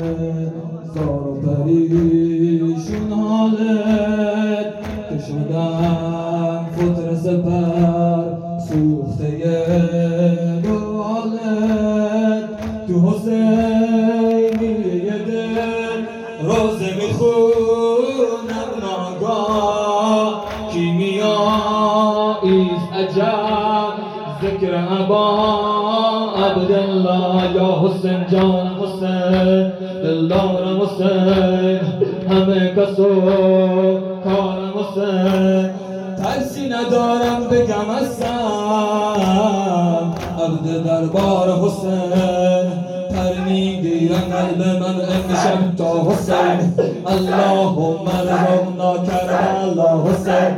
زار و پریشون حالت که شدم فطر سپر سوخته بالت تو حسینی دل روزه میخونم ناگاه کیمیاییست عجب ذکر ابا عبدالله یا حسین جان حسین دلدار حسین همه کسو کارم حسین ترسی ندارم بگم هستم عبد دربار حسین پر میگیرم قلب من امشب تا حسین اللهم ارحمنا کربلا حسین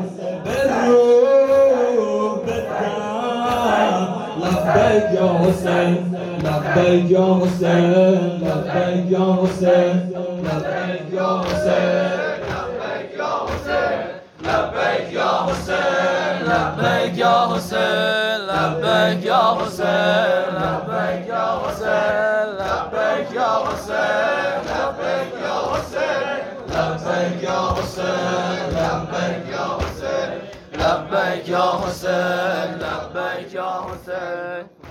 برو بدم لبیک یا حسین لبیک یا حسین لبیک یا حسین لبیک یا حسین لبیک یا حسین لبیک یا حسین لبیک یا حسین لبیک یا حسین لبیک یا حسین لبیک یا حسین لبیک یا حسین لبیک یا حسین لبیک یا حسین لبیک یا حسین لبیک یا حسین